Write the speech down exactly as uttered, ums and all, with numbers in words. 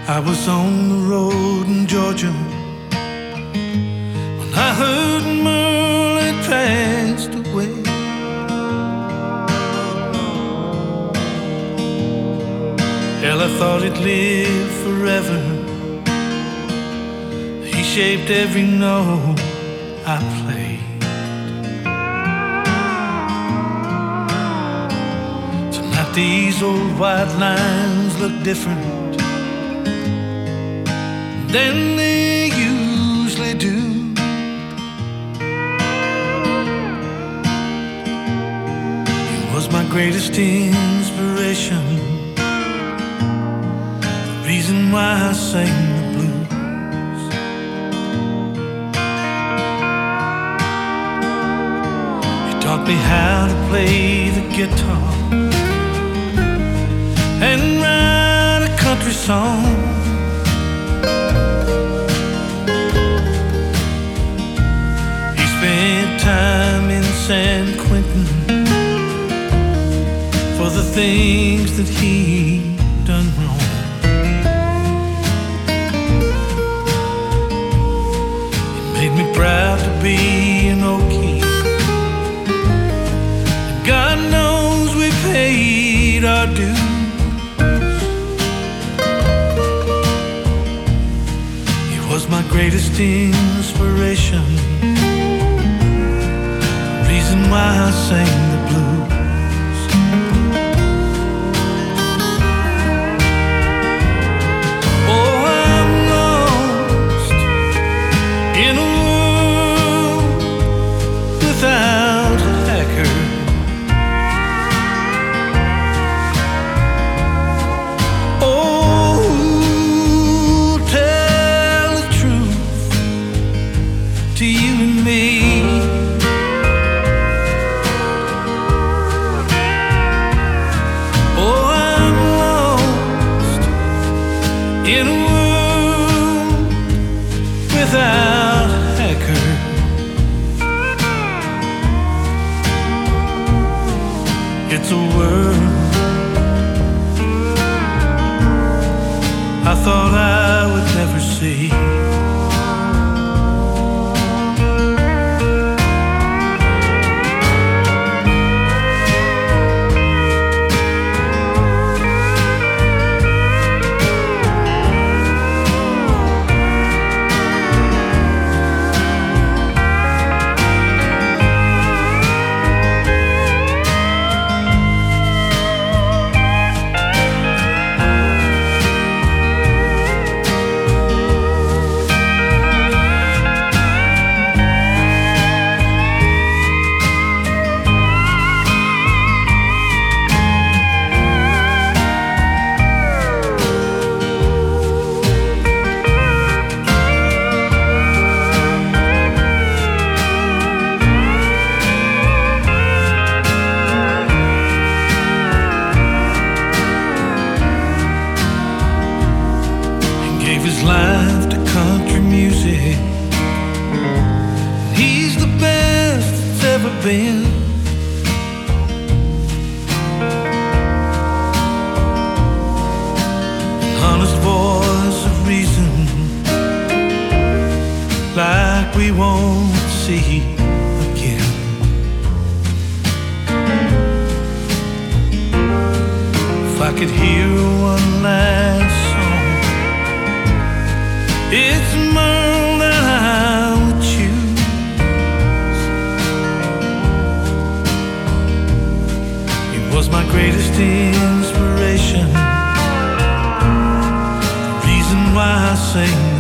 I was on the road in Georgia when I heard Merle had passed away. Hell, I thought he'd live forever. He shaped every note I played. Tonight these old white lines look different than they usually do. He was my greatest inspiration, the reason why I sang the blues. He taught me how to play the guitar and write a country song. Spent time in San Quentin for the things that he done wrong. It made me proud to be an Okie, and God knows we paid our dues. He was my greatest inspiration, reason why I sang the blues. Oh, I'm lost in a world without a hacker. Oh, tell the truth to you and me. In a world without a hacker, it's a world I thought I would never see. His life to country music, he's the best that's ever been. An honest voice of reason, like we won't see again. If I could hear one last song, it's Merle that I would choose. He was my greatest inspiration, the reason why I sing